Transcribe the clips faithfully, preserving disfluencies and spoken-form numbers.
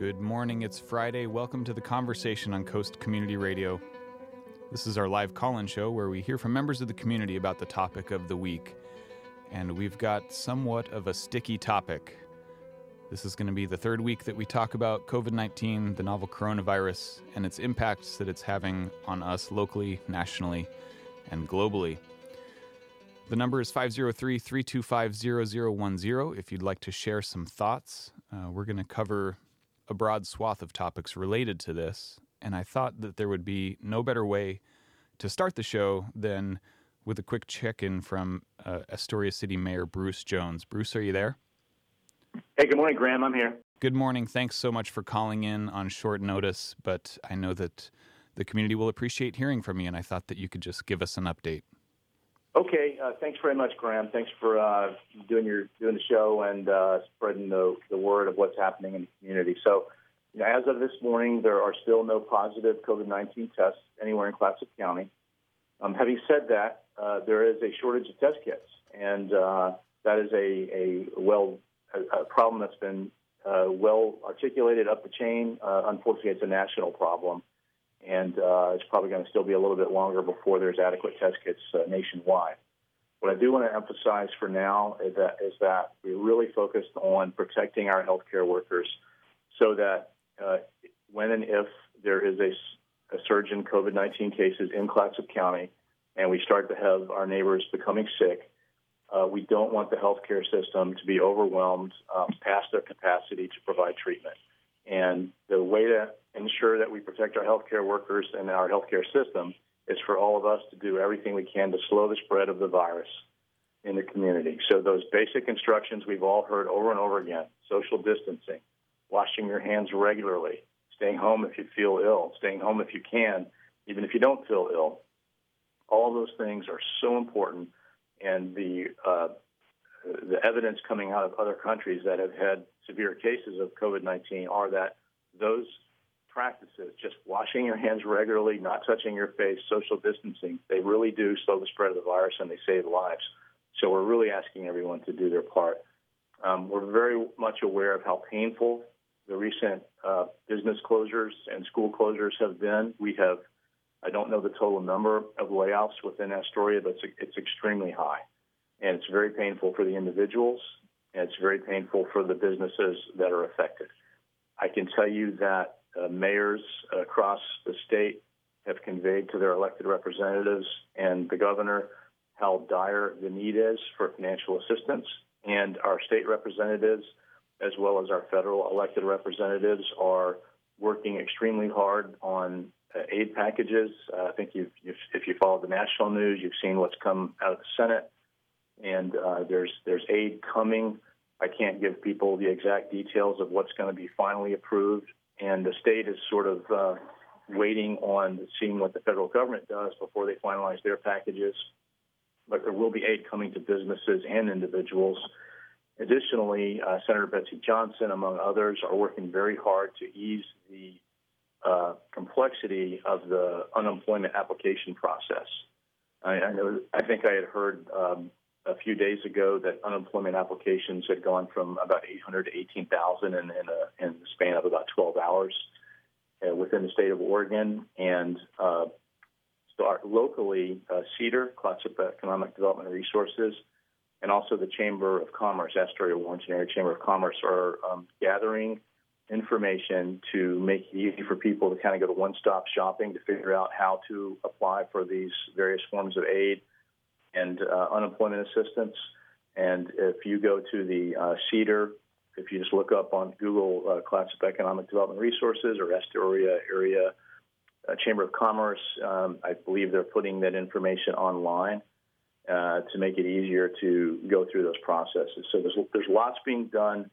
Good morning, it's Friday. Welcome to The Conversation on Coast Community Radio. This is our live call-in show where we hear from members of the community about the topic of the week. And we've got somewhat of a sticky topic. This is going to be the third week that we talk about covid nineteen, the novel coronavirus, and its impacts that it's having on us locally, nationally, and globally. The number is five oh three, three two five, zero zero one zero if you'd like to share some thoughts. Uh, we're going to cover a broad swath of topics related to this, and I thought that there would be no better way to start the show than with a quick check-in from uh, Astoria City Mayor Bruce Jones. Bruce, are you there? Hey, good morning, Graham. I'm here. Good morning. Thanks so much for calling in on short notice, but I know that the community will appreciate hearing from you, and I thought that you could just give us an update. Okay, uh, thanks very much, Graham. Thanks for uh, doing your doing the show and uh, spreading the, the word of what's happening in the community. So, you know, as of this morning, there are still no positive covid nineteen tests anywhere in Clatsop County. Um, having said that, uh, there is a shortage of test kits, and uh, that is a, a well a, a problem that's been uh, well articulated up the chain. Uh, unfortunately, it's a national problem. And uh, it's probably going to still be a little bit longer before there's adequate test kits uh, nationwide. What I do want to emphasize for now is that, is that we're really focused on protecting our healthcare workers so that uh, when and if there is a, a surge in covid nineteen cases in Clatsop County and we start to have our neighbors becoming sick, uh, we don't want the healthcare system to be overwhelmed um, past their capacity to provide treatment. And the way to ensure that we protect our healthcare workers and our healthcare system is for all of us to do everything we can to slow the spread of the virus in the community. So those basic instructions we've all heard over and over again: social distancing, washing your hands regularly, staying home if you feel ill, staying home if you can, even if you don't feel ill. All of those things are so important, and the uh, the evidence coming out of other countries that have had severe cases of covid nineteen are that those practices, just washing your hands regularly, not touching your face, social distancing, they really do slow the spread of the virus and they save lives. So we're really asking everyone to do their part. Um, we're very much aware of how painful the recent uh, business closures and school closures have been. We have, I don't know the total number of layoffs within Astoria, but it's, it's extremely high. And it's very painful for the individuals, and it's very painful for the businesses that are affected. I can tell you that uh, mayors across the state have conveyed to their elected representatives and the governor how dire the need is for financial assistance. And our state representatives, as well as our federal elected representatives, are working extremely hard on uh, aid packages. Uh, I think you've, you've, if you follow the national news, you've seen what's come out of the Senate. And uh, there's there's aid coming. I can't give people the exact details of what's going to be finally approved. And the state is sort of uh, waiting on seeing what the federal government does before they finalize their packages. But there will be aid coming to businesses and individuals. Additionally, uh, Senator Betsy Johnson, among others, are working very hard to ease the uh, complexity of the unemployment application process. I, I know. I think I had heard um, a few days ago that unemployment applications had gone from about eight hundred to eighteen thousand in, in, a, in the span of about twelve hours uh, within the state of Oregon. And uh, so our, locally, uh, CEDAR, Clatsop Economic Development and Resources, and also the Chamber of Commerce, Astoria Warrenton Area Chamber of Commerce, are um, gathering information to make it easy for people to kind of go to one-stop shopping to figure out how to apply for these various forms of aid and uh, unemployment assistance. And if you go to the uh, CEDAR, if you just look up on Google uh, Clatsop Economic Development Resources or Astoria Area uh, Chamber of Commerce, um, I believe they're putting that information online uh, to make it easier to go through those processes. So there's, there's lots being done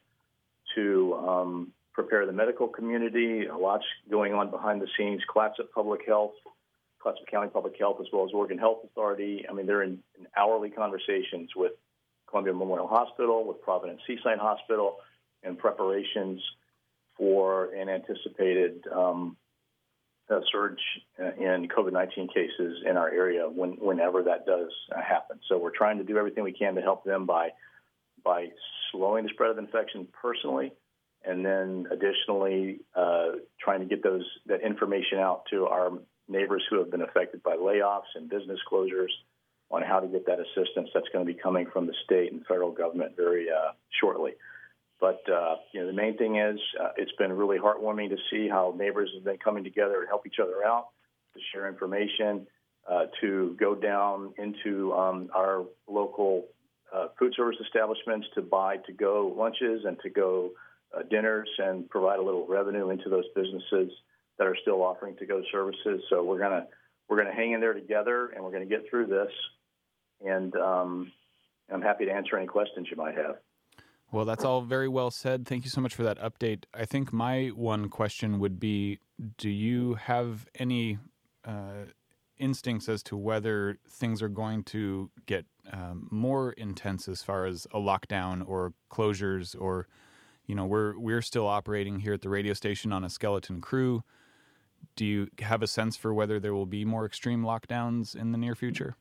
to um, prepare the medical community, lots going on behind the scenes. Clatsop Public Health, Clatsop County Public Health, as well as Oregon Health Authority. I mean, they're in, in hourly conversations with Columbia Memorial Hospital, with Providence Seaside Hospital, and preparations for an anticipated um, uh, surge in covid nineteen cases in our area when, whenever that does uh, happen. So we're trying to do everything we can to help them by by slowing the spread of infection personally, and then additionally uh, trying to get those that information out to our neighbors who have been affected by layoffs and business closures on how to get that assistance that's going to be coming from the state and federal government very uh, shortly. But uh, you know, the main thing is uh, it's been really heartwarming to see how neighbors have been coming together to help each other out, to share information, uh, to go down into um, our local uh, food service establishments to buy to-go lunches and to-go uh, dinners and provide a little revenue into those businesses that are still offering to-go services. So we're gonna we're gonna hang in there together, and we're gonna get through this. And um, I'm happy to answer any questions you might have. Well, that's all very well said. Thank you so much for that update. I think my one question would be, do you have any uh, instincts as to whether things are going to get um, more intense as far as a lockdown or closures, or, you know, we're we're still operating here at the radio station on a skeleton crew. Do you have a sense for whether there will be more extreme lockdowns in the near future?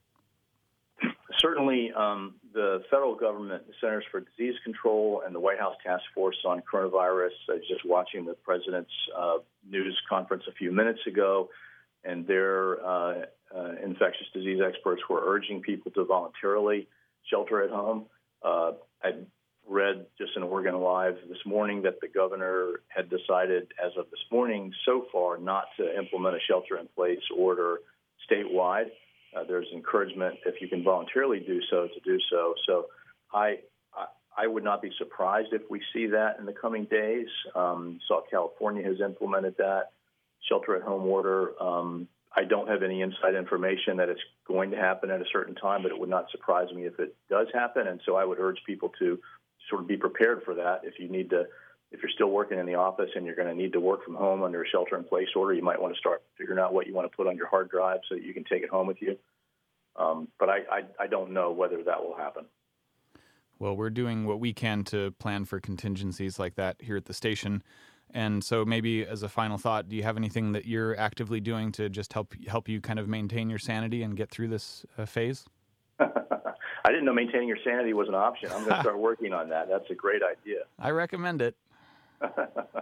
Certainly, um, the federal government, the Centers for Disease Control, and the White House Task Force on Coronavirus, I was just watching the president's uh, news conference a few minutes ago, and their uh, uh, infectious disease experts were urging people to voluntarily shelter at home. Uh, I read just in Oregon Live this morning that the governor had decided, as of this morning, so far, not to implement a shelter-in-place order statewide. Uh, there's encouragement, if you can voluntarily do so, to do so. So I, I I would not be surprised if we see that in the coming days. Um, saw California has implemented that shelter-at-home order. Um, I don't have any inside information that it's going to happen at a certain time, but it would not surprise me if it does happen. And so I would urge people to sort of be prepared for that. If you need to, if you're still working in the office and you're going to need to work from home under a shelter-in-place order, you might want to start figuring out what you want to put on your hard drive so that you can take it home with you. Um, but I, I, I don't know whether that will happen. Well, we're doing what we can to plan for contingencies like that here at the station. And so maybe as a final thought, do you have anything that you're actively doing to just help help you kind of maintain your sanity and get through this uh, phase? I didn't know maintaining your sanity was an option. I'm going to start working on that. That's a great idea. I recommend it. I'm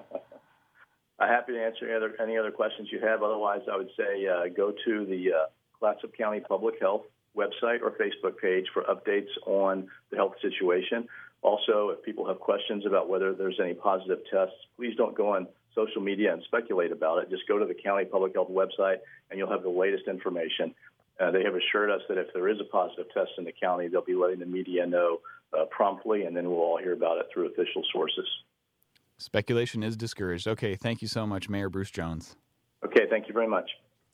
happy to answer any other, any other questions you have. Otherwise, I would say uh, go to the uh, Clatsop County Public Health website or Facebook page for updates on the health situation. Also, if people have questions about whether there's any positive tests, please don't go on social media and speculate about it. Just go to the county public health website, and you'll have the latest information. Uh, they have assured us that if there is a positive test in the county, they'll be letting the media know uh, promptly, and then we'll all hear about it through official sources. Speculation is discouraged. Okay, thank you so much, Mayor Bruce Jones. Okay, thank you very much.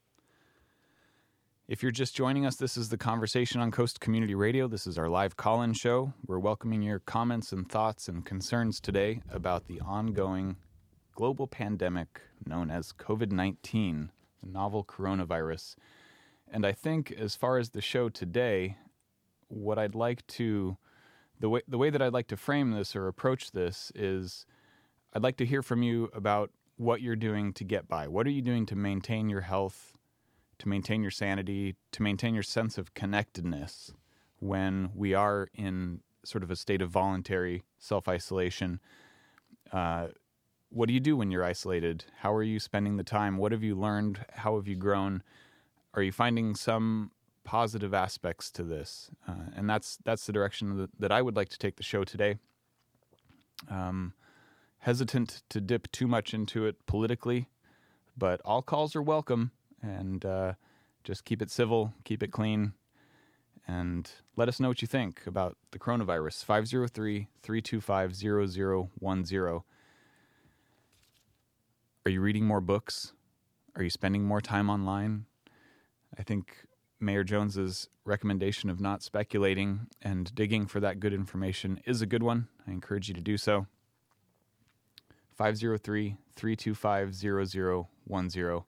If you're just joining us, this is The Conversation on Coast Community Radio. This is our live call-in show. We're welcoming your comments and thoughts and concerns today about the ongoing global pandemic known as COVID nineteen, the novel coronavirus. And I think as far as the show today, what I'd like to, the way, the way that I'd like to frame this or approach this is I'd like to hear from you about what you're doing to get by. What are you doing to maintain your health, to maintain your sanity, to maintain your sense of connectedness when we are in sort of a state of voluntary self-isolation? Uh, what do you do when you're isolated? How are you spending the time? What have you learned? How have you grown? Are you finding some positive aspects to this? Uh, and that's that's the direction that, that I would like to take the show today. Um, hesitant to dip too much into it politically, but all calls are welcome. And uh, just keep it civil, keep it clean, and let us know what you think about the coronavirus. five oh three, three two five, zero zero one zero. Are you reading more books? Are you spending more time online? I think Mayor Jones's recommendation of not speculating and digging for that good information is a good one. I encourage you to do so. five oh three, three two five, zero zero one zero.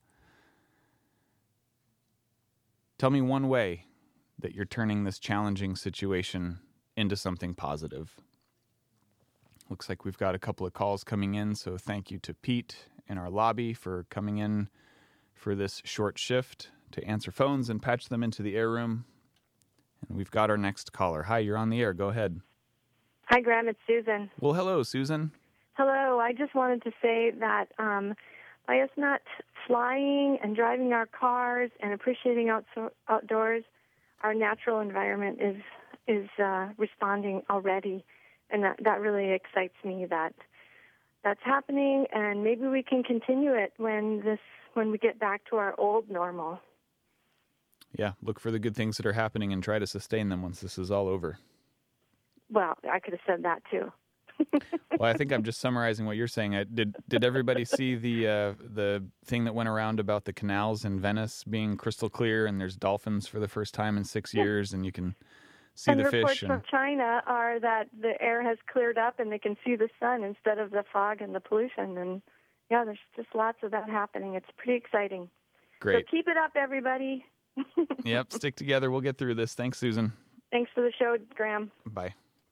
Tell me one way that you're turning this challenging situation into something positive. Looks like we've got a couple of calls coming in, so thank you to Pete in our lobby for coming in for this short shift to answer phones and patch them into the air room. And we've got our next caller. Hi, you're on the air. Go ahead. Hi, Graham. It's Susan. Well, hello, Susan. Hello. I just wanted to say that um, by us not flying and driving our cars and appreciating outso- outdoors, our natural environment is is uh, responding already, and that, that really excites me that that's happening, and maybe we can continue it when this when we get back to our old normal. Yeah, look for the good things that are happening and try to sustain them once this is all over. Well, I could have said that too. Well, I think I'm just summarizing what you're saying. I, did did everybody see the uh, the thing that went around about the canals in Venice being crystal clear, and there's dolphins for the first time in six years, and you can see and the reports fish? And reports from China are that the air has cleared up and they can see the sun instead of the fog and the pollution. And yeah, there's just lots of that happening. It's pretty exciting. Great. So keep it up, everybody. Yep, stick together. We'll get through this. Thanks, Susan. Thanks for the show, Graham. Bye.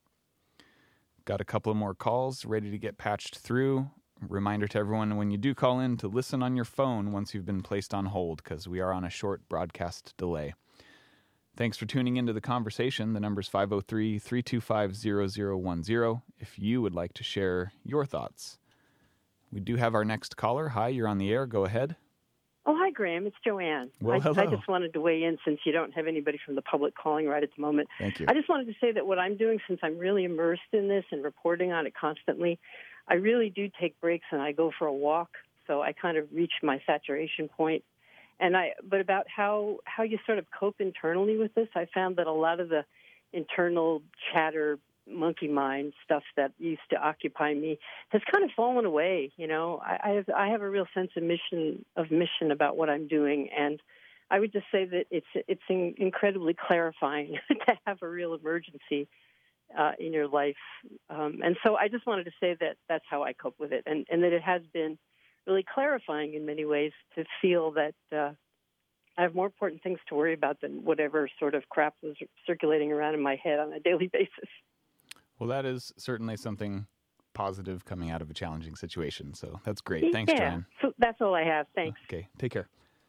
Got a couple of more calls ready to get patched through. Reminder to everyone, when you do call in, to listen on your phone once you've been placed on hold, because we are on a short broadcast delay. Thanks for tuning into the conversation. The number's five oh three, three two five, zero zero one zero if you would like to share your thoughts. We do have our next caller. Hi, you're on the air. Go ahead. Oh, hi, Graham. It's Joanne. Well, I, hello. I just wanted to weigh in since you don't have anybody from the public calling right at the moment. Thank you. I just wanted to say that what I'm doing, since I'm really immersed in this and reporting on it constantly, I really do take breaks and I go for a walk. So I kind of reach my saturation point. And I, but about how, how you sort of cope internally with this, I found that a lot of the internal chatter, monkey mind stuff that used to occupy me has kind of fallen away. You know, I, I have I have a real sense of mission of mission about what I'm doing, and I would just say that it's it's in, incredibly clarifying to have a real emergency uh, in your life. Um, and so I just wanted to say that that's how I cope with it, and, and that it has been really clarifying in many ways to feel that uh, I have more important things to worry about than whatever sort of crap was circulating around in my head on a daily basis. Well, that is certainly something positive coming out of a challenging situation. So that's great. Thanks, yeah, Joanne. So that's all I have. Thanks. Okay, take care.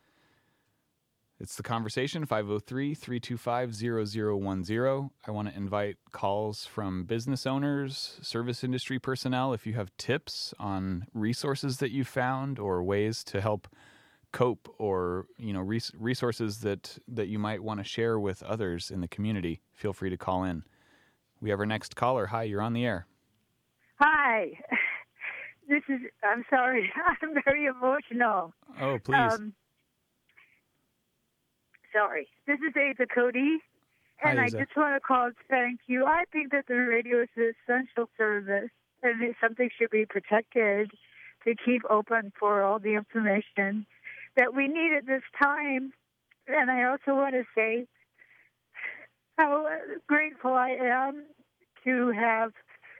It's The Conversation, five oh three, three two five, zero zero one zero. I want to invite calls from business owners, service industry personnel. If you have tips on resources that you found or ways to help cope, or you know res- resources that, that you might want to share with others in the community, feel free to call in. We have our next caller. Hi, you're on the air. Hi. This is, I'm sorry, I'm very emotional. Oh, please. Um, sorry. This is Asa Cody, and Hi, I just want to call to thank you. I think that the radio is an essential service, and it's something should be protected to keep open for all the information that we need at this time. And I also want to say how grateful I am to have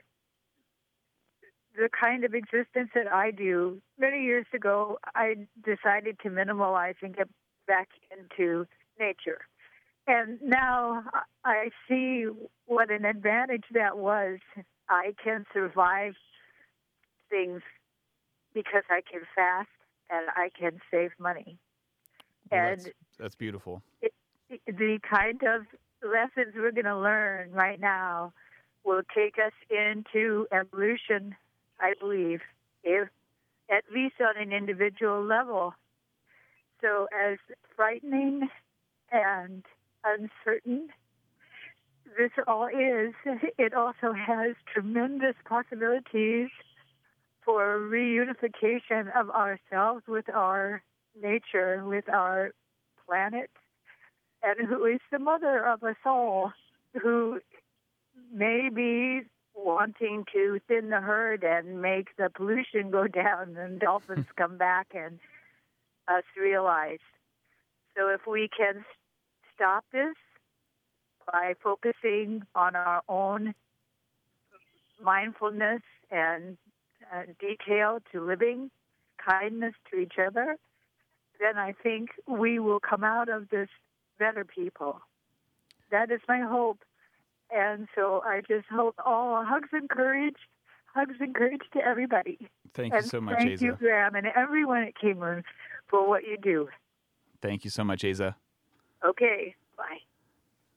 the kind of existence that I do. Many years ago, I decided to minimalize and get back into nature. And now I see what an advantage that was. I can survive things because I can fast and I can save money. Well, and that's, that's beautiful. It, the kind of lessons we're going to learn right now will take us into evolution, I believe, if at least on an individual level. So as frightening and uncertain this all is, it also has tremendous possibilities for reunification of ourselves with our nature, with our planet, and who is the mother of us all, who may be wanting to thin the herd and make the pollution go down and dolphins come back and us realize. So if we can stop this by focusing on our own mindfulness and uh, detail to living, kindness to each other, then I think we will come out of this better people. That is my hope. And so I just hope all hugs and courage, hugs and courage to everybody. Thank and you so much, thank Asa. you, Graham, and everyone at Cameron for what you do. Thank you so much, Asa. Okay, bye.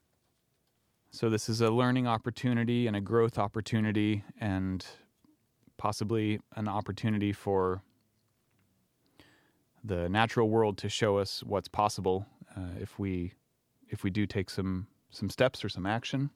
So this is a learning opportunity and a growth opportunity, and possibly an opportunity for the natural world to show us what's possible uh, if we if we do take some some steps or some action.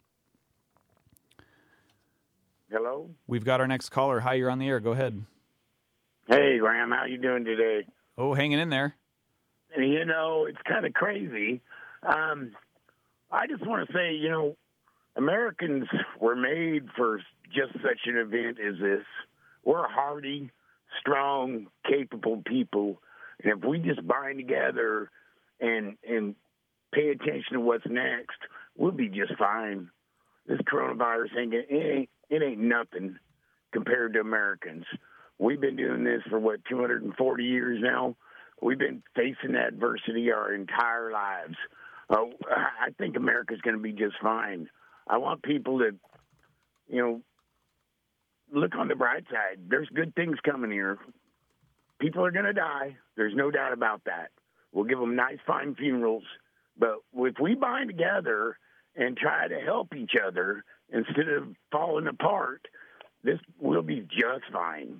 Hello? We've got our next caller. Hi, you're on the air. Go ahead. Hey, Graham, how you doing today? Oh, hanging in there. You know, it's kind of crazy. Um, I just want to say, you know, Americans were made for just such an event as this. We're hardy, strong, capable people. And if we just bind together and and pay attention to what's next, we'll be just fine. This coronavirus ain't, it ain't, it ain't nothing compared to Americans. We've been doing this for, what, two hundred forty years now? We've been facing adversity our entire lives. Uh, I think America's going to be just fine. I want people to, you know, look on the bright side. There's good things coming here. People are going to die. There's no doubt about that. We'll give them nice, fine funerals. But if we bind together and try to help each other instead of falling apart, this will be just fine.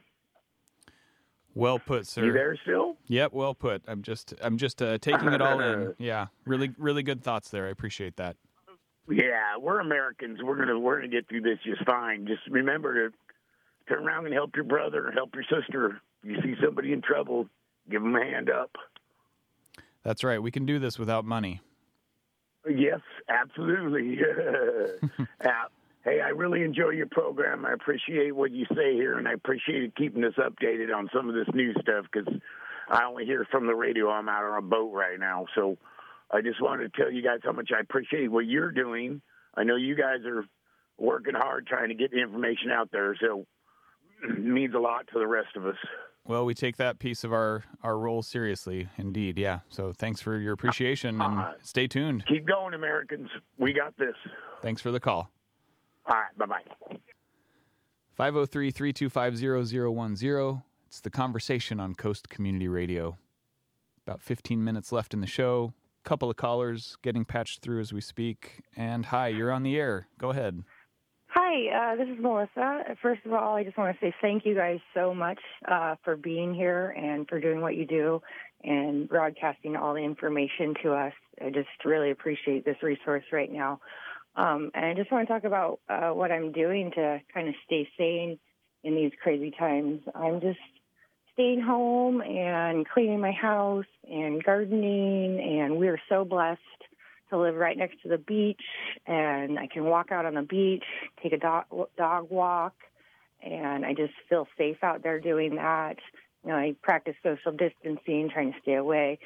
Well put, sir. You there still? Yep, well put. I'm just I'm just uh, taking it all in. Yeah, really really good thoughts there. I appreciate that. Yeah, we're Americans. We're gonna we're gonna get through this just fine. Just remember to turn around and help your brother, help your sister. If you see somebody in trouble, give them a hand up. That's right. We can do this without money. Yes, absolutely. uh, hey, I really enjoy your program. I appreciate what you say here, and I appreciate keeping us updated on some of this new stuff because I only hear from the radio. I'm out on a boat right now. So I just wanted to tell you guys how much I appreciate what you're doing. I know you guys are working hard trying to get the information out there, so it means a lot to the rest of us. Well, we take that piece of our, our role seriously, indeed, yeah. So thanks for your appreciation, and uh, stay tuned. Keep going, Americans. We got this. Thanks for the call. All right, bye-bye. five oh three, three two five, zero zero one zero. It's The Conversation on Coast Community Radio. About fifteen minutes left in the show. Couple of callers getting patched through as we speak. And hi, you're on the air. Go ahead. Hi, uh, this is Melissa. First of all, I just want to say thank you guys so much uh, for being here and for doing what you do and broadcasting all the information to us. I just really appreciate this resource right now. Um, and I just want to talk about uh, what I'm doing to kind of stay sane in these crazy times. I'm just staying home and cleaning my house and gardening, and we're so blessed to live right next to the beach, and I can walk out on the beach, take a dog, dog walk, and I just feel safe out there doing that. You know, I practice social distancing, trying to stay away.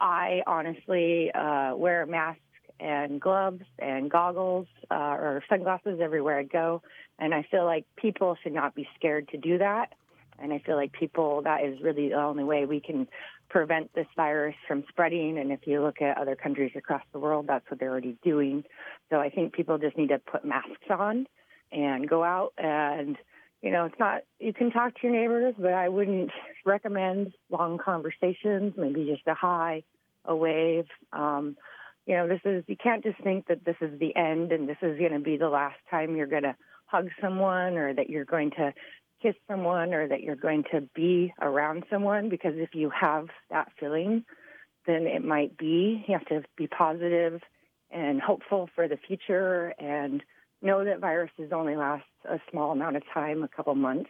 I honestly uh, wear a mask and gloves and goggles uh, or sunglasses everywhere I go, and I feel like people should not be scared to do that. And I feel like people, that is really the only way we can prevent this virus from spreading. And if you look at other countries across the world, that's what they're already doing. So I think people just need to put masks on and go out. And, you know, it's not, you can talk to your neighbors, but I wouldn't recommend long conversations, maybe just a hi, a wave. Um, you know, this is, you can't just think that this is the end and this is going to be the last time you're going to hug someone or that you're going to kiss someone or that you're going to be around someone, because if you have that feeling, then it might be. You have to be positive and hopeful for the future and know that viruses only last a small amount of time, a couple months,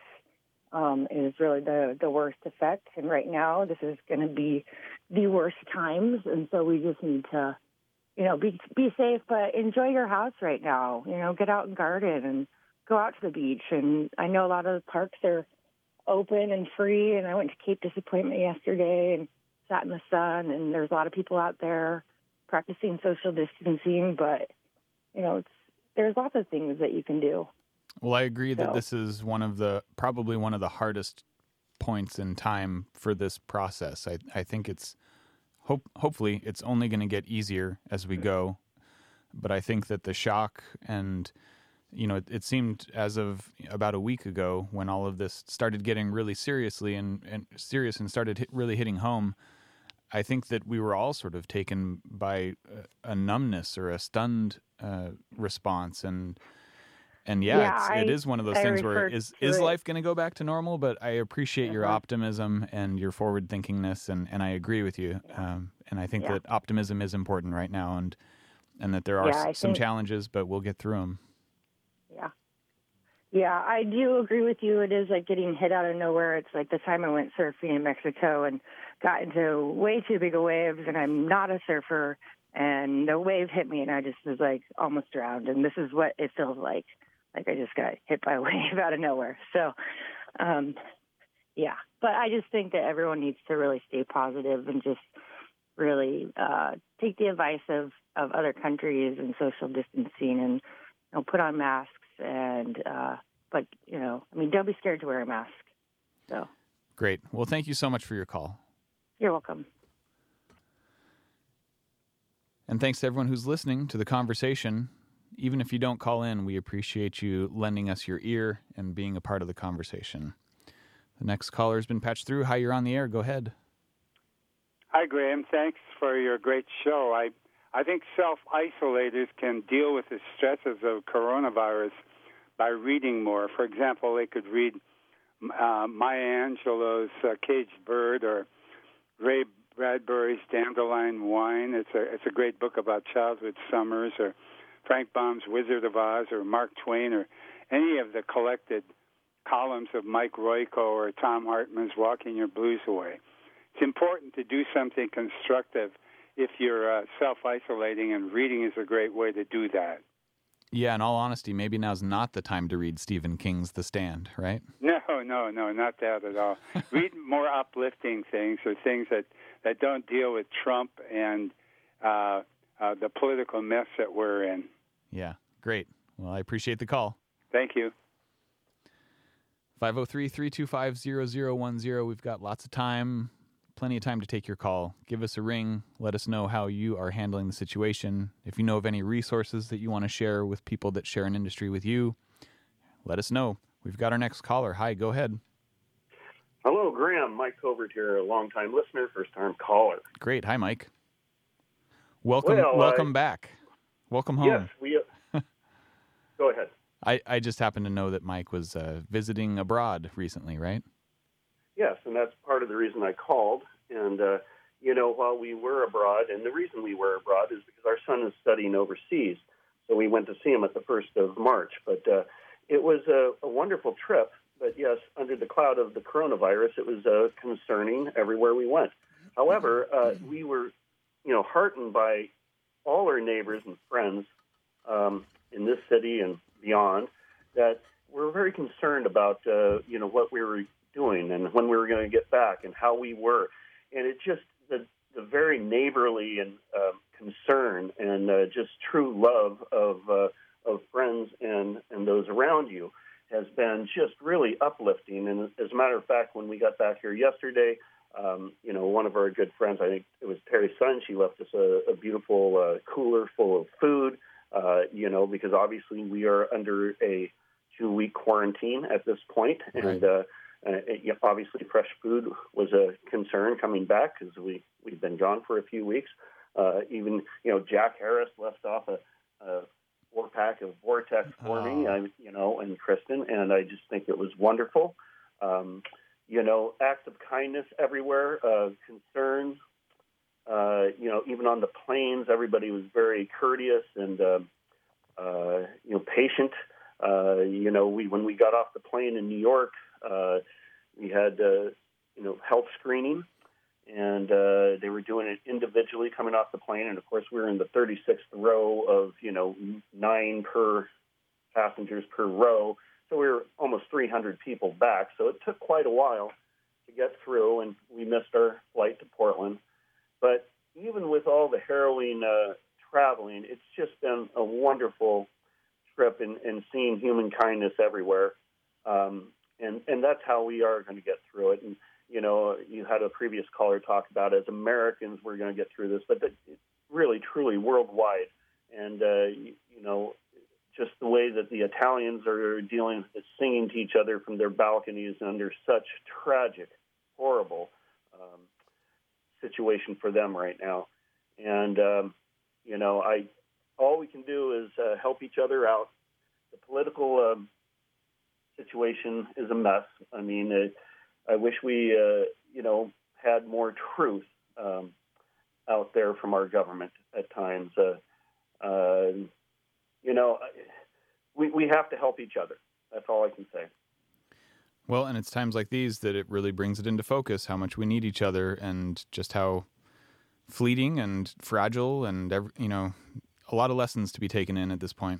um, is really the, the worst effect. And right now, this is going to be the worst times, and so we just need to, you know, be be safe, but enjoy your house right now. You know, get out and garden and go out to the beach. And I know a lot of the parks are open and free, and I went to Cape Disappointment yesterday and sat in the sun, and there's a lot of people out there practicing social distancing, but, you know, it's, there's lots of things that you can do. Well, I agree so. that this is one of the, probably one of the hardest points in time for this process. I, I think it's, hope, hopefully it's only going to get easier as we go, but I think that the shock and, you know, it, it seemed as of about a week ago when all of this started getting really seriously and, and serious and started hit, really hitting home, I think that we were all sort of taken by a, a numbness or a stunned uh, response. And And yeah, Yeah, it's, I- it is one of those I things where refer is to is it- life going to go back to normal? But I appreciate your Uh-huh. optimism and your forward thinkingness, and, and I agree with you. Yeah. Um, and I think Yeah. that optimism is important right now, and and that there are Yeah, s- I some think- challenges, but we'll get through them. Yeah. Yeah, I do agree with you. It is like getting hit out of nowhere. It's like the time I went surfing in Mexico and got into way too big of waves, and I'm not a surfer, and the wave hit me, and I just was like almost drowned. And this is what it feels like. Like I just got hit by a wave out of nowhere. So, um, yeah. But I just think that everyone needs to really stay positive and just really uh, take the advice of, of other countries and social distancing and, you know, put on masks and, uh, but, you know, I mean, don't be scared to wear a mask. So Great. Well, thank you so much for your call. you're welcome. And thanks to everyone who's listening to the conversation. Even if you don't call in, we appreciate you lending us your ear and being a part of the conversation. The next caller has been patched through. Hi, you're on the air. Go ahead. Hi, Graham. Thanks for your great show. I, I think self-isolators can deal with the stresses of coronavirus by reading more. For example, they could read uh, Maya Angelou's uh, Caged Bird or Ray Bradbury's Dandelion Wine. It's a, it's a great book about childhood summers, or Frank Baum's Wizard of Oz, or Mark Twain, or any of the collected columns of Mike Royko or Tom Hartman's Walking Your Blues Away. It's important to do something constructive if you're uh, self-isolating, and reading is a great way to do that. Yeah, in all honesty, maybe now's not the time to read Stephen King's The Stand, right? No, no, no, not that at all. Read more uplifting things, or things that, that don't deal with Trump and uh, uh, the political mess that we're in. Yeah, great. Well, I appreciate the call. Thank you. five oh three, three two five, zero zero one zero. We've got lots of time, plenty of time to take your call. Give us a ring. Let us know how you are handling the situation. If you know of any resources that you want to share with people that share an industry with you, let us know. We've got our next caller. Hi, go ahead. Hello, Graham. Mike Covert here, a long-time listener, first-time caller. Great. Hi, Mike. Welcome Well, welcome uh, back. Welcome home. Yes, we... Uh, go ahead. I, I just happen to know that Mike was uh, visiting abroad recently, right? Yes, and that's part of the reason I called. And, uh, you know, while we were abroad, and the reason we were abroad is because our son is studying overseas, so we went to see him at the first of March. But uh, it was a, a wonderful trip. But, yes, under the cloud of the coronavirus, it was uh, concerning everywhere we went. However, uh, we were, you know, heartened by all our neighbors and friends um, in this city and beyond that were very concerned about, uh, you know, what we were doing and when we were going to get back and how we were. And it just, the, the very neighborly and uh, concern and uh, just true love of uh, of friends and, and those around you has been just really uplifting. And as a matter of fact, when we got back here yesterday, um, you know, one of our good friends, I think it was Terry's son, she left us a, a beautiful uh, cooler full of food, uh, you know, because obviously we are under a two-week quarantine at this point. Right. And uh, uh, it, obviously fresh food was a concern coming back because we, we've been gone for a few weeks. Uh, even, you know, Jack Harris left off a, a four-pack of Vortex for Oh. me, I, you know, and Kristen, and I just think it was wonderful. Um, you know, acts of kindness everywhere, uh, concern, uh, you know, even on the planes, everybody was very courteous and, uh, uh, you know, patient. Uh, you know, we when we got off the plane in New York, uh, we had, uh, you know, health screening, and uh, they were doing it individually coming off the plane. And, of course, we were in the thirty-sixth row of, you know, nine per passengers per row. So we were almost three hundred people back. So it took quite a while to get through, and we missed our flight to Portland. But even with all the harrowing uh, traveling, it's just been a wonderful trip and, and seeing human kindness everywhere. Um, and, and that's how we are going to get through it. And, you know, you had a previous caller talk about as Americans, we're going to get through this, but that, really, truly worldwide. And, uh, you, you know, just the way that the Italians are dealing with singing to each other from their balconies under such tragic, horrible um, situation for them right now. And, um, you know, I all we can do is uh, help each other out the political um, situation is a mess. I mean, uh, I wish we, uh, you know, had more truth um, out there from our government at times. Uh, uh, you know, we we have to help each other. That's all I can say. Well, and it's times like these that it really brings it into focus how much we need each other and just how fleeting and fragile and, you know, a lot of lessons to be taken in at this point.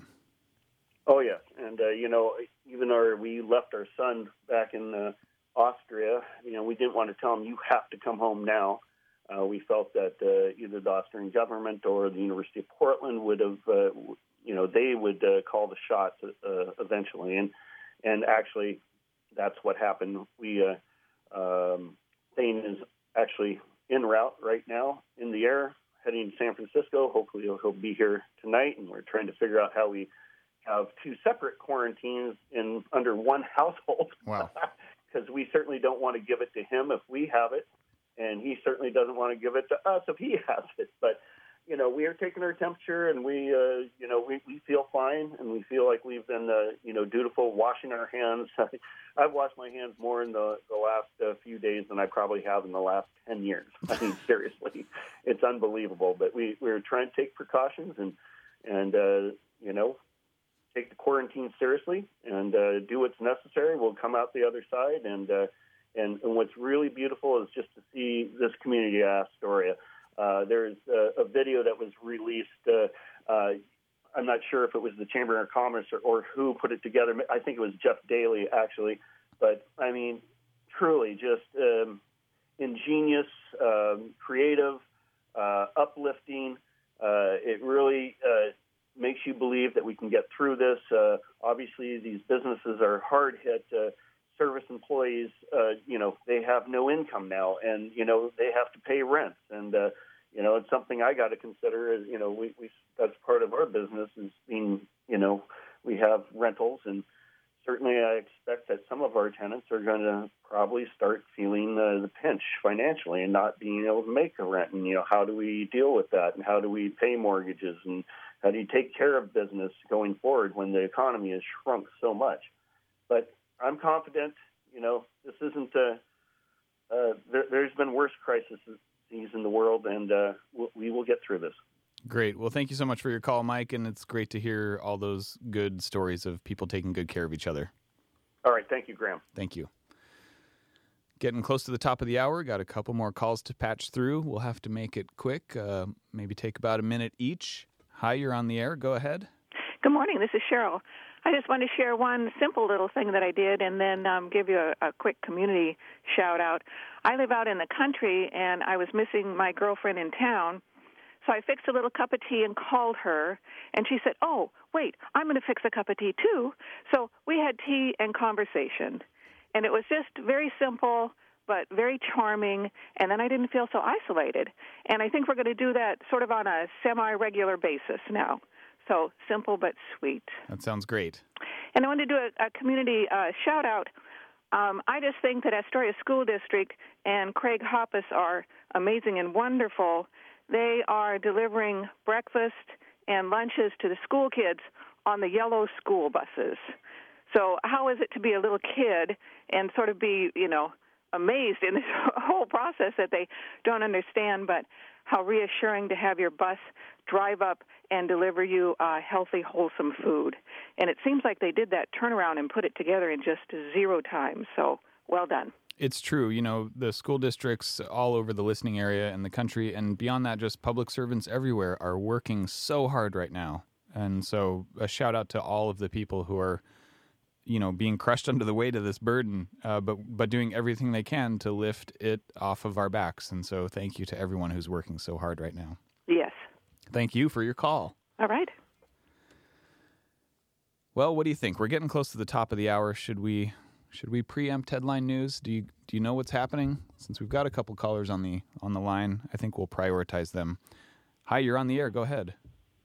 Oh, yes. And, uh, you know, even our, we left our son back in uh, Austria. You know, we didn't want to tell him, you have to come home now. Uh, we felt that uh, either the Austrian government or the University of Portland would have, uh, you know, they would uh, call the shots uh, eventually. And, and actually, that's what happened. We, uh, um, Thane is actually en route right now in the air, heading to San Francisco. Hopefully he'll, he'll be here tonight, and we're trying to figure out how we have two separate quarantines in under one household. Wow. Because we certainly don't want to give it to him if we have it, and he certainly doesn't want to give it to us if he has it. But, you know, we are taking our temperature, and we, uh, you know, we, we feel fine, and we feel like we've been, uh, you know, dutiful, washing our hands. I've washed my hands more in the, the last uh, few days than I probably have in the last ten years. I mean, seriously, it's unbelievable. But we, we're trying to take precautions and, and uh, you know, take the quarantine seriously and uh, do what's necessary. We'll come out the other side. And, uh, and, and what's really beautiful is just to see this community at Astoria. Uh, there's a, a video that was released. Uh, uh, I'm not sure if it was the Chamber of Commerce or, or who put it together. I think it was Jeff Daly, actually. But, I mean, truly just um, ingenious, um, creative, uh, uplifting. Uh, it really uh, makes you believe that we can get through this. Uh, obviously, these businesses are hard hit. Uh, service employees, uh, you know, they have no income now, and, you know, they have to pay rent. And, uh, you know, it's something I got to consider is, you know, we, we that's part of our business is being, you know, we have rentals, and certainly I expect that some of our tenants are going to probably start feeling the, the pinch financially and not being able to make a rent. And, you know, how do we deal with that? And how do we pay mortgages? And how do you take care of business going forward when the economy has shrunk so much? But I'm confident, you know, this isn't, uh, uh, there, there's been worse crises in the world, and uh, we will get through this. Great. Well, thank you so much for your call, Mike, and it's great to hear all those good stories of people taking good care of each other. All right. Thank you, Graham. Thank you. Getting close to the top of the hour. Got a couple more calls to patch through. We'll have to make it quick, uh, maybe take about a minute each. Hi, you're on the air. Go ahead. Good morning. This is Cheryl. I just want to share one simple little thing that I did and then um, give you a, a quick community shout-out. I live out in the country, and I was missing my girlfriend in town, so I fixed a little cup of tea and called her, and she said, oh, wait, I'm going to fix a cup of tea too. So we had tea and conversation, and it was just very simple but very charming, and then I didn't feel so isolated. And I think we're going to do that sort of on a semi-regular basis now. So simple but sweet. That sounds great. And I want to do a, a community uh, shout-out. Um, I just think that Astoria School District and Craig Hoppus are amazing and wonderful. They are delivering breakfast and lunches to the school kids on the yellow school buses. So how is it to be a little kid and sort of be, you know, amazed in this whole process that they don't understand, but how reassuring to have your bus drive up and deliver you uh, healthy, wholesome food. And it seems like they did that turnaround and put it together in just zero time. So well done. It's true. You know, the school districts all over the listening area and the country, and beyond that, just public servants everywhere are working so hard right now. And so a shout out to all of the people who are, you know, being crushed under the weight of this burden, uh, but but doing everything they can to lift it off of our backs. And so thank you to everyone who's working so hard right now. Yes. Thank you for your call. All right. Well, what do you think? We're getting close to the top of the hour. Should we should we preempt headline news? Do you do you know what's happening? Since we've got a couple callers on the on the line, I think we'll prioritize them. Hi, you're on the air. Go ahead.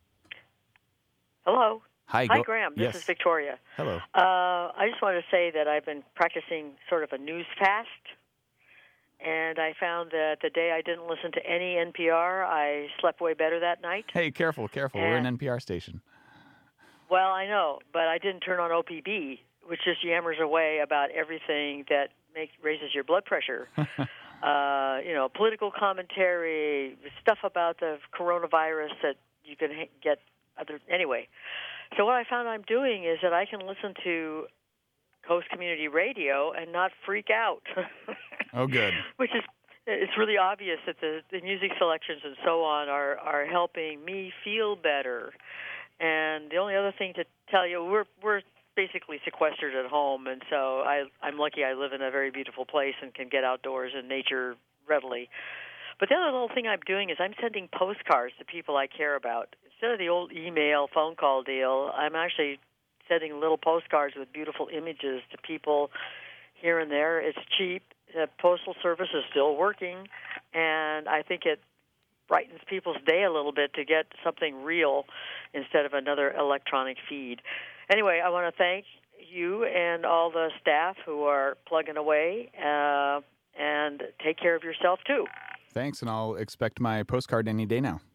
Hello. Hi, Hi, go- Graham. This yes. is Victoria. Hello. Uh, I just wanted to say that I've been practicing sort of a news fast, and I found that the day I didn't listen to any N P R, I slept way better that night. Hey, careful, careful. And We're an N P R station. Well, I know, but I didn't turn on O P B, which just yammers away about everything that makes raises your blood pressure. uh, you know, political commentary, stuff about the coronavirus that you can ha- get other anyway. So what I found I'm doing is that I can listen to Coast Community Radio and not freak out. Oh, good. Which is, it's really obvious that the, the music selections and so on are, are helping me feel better. And the only other thing to tell you, we're we're basically sequestered at home, and so I, I'm lucky I live in a very beautiful place and can get outdoors and nature readily. But the other little thing I'm doing is I'm sending postcards to people I care about. Instead of the old email, phone call deal, I'm actually sending little postcards with beautiful images to people here and there. It's cheap. The Postal Service is still working, and I think it brightens people's day a little bit to get something real instead of another electronic feed. Anyway, I want to thank you and all the staff who are plugging away, uh, and take care of yourself, too. Thanks, and I'll expect my postcard any day now.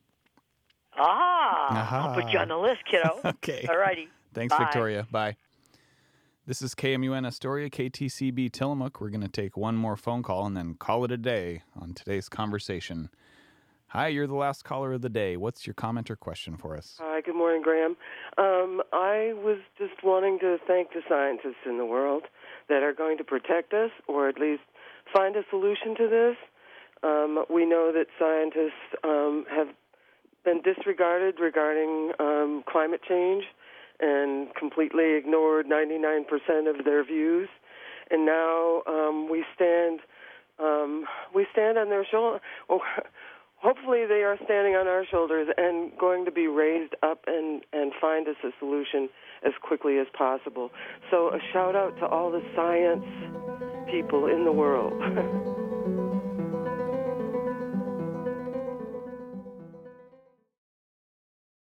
Ah, Aha. I'll put you on the list, kiddo. Okay. All righty. Thanks, Bye. Victoria. Bye. This is K M U N Astoria, K T C B Tillamook. We're going to take one more phone call and then call it a day on today's conversation. Hi, you're the last caller of the day. What's your comment or question for us? Hi, good morning, Graham. Um, I was just wanting to thank the scientists in the world that are going to protect us, or at least find a solution to this. Um, we know that scientists um, have been disregarded regarding um, climate change and completely ignored ninety-nine percent of their views. And now um, we stand um, we stand on their shoulder. Well, hopefully they are standing on our shoulders and going to be raised up and, and find us a solution as quickly as possible. So a shout out to all the science people in the world.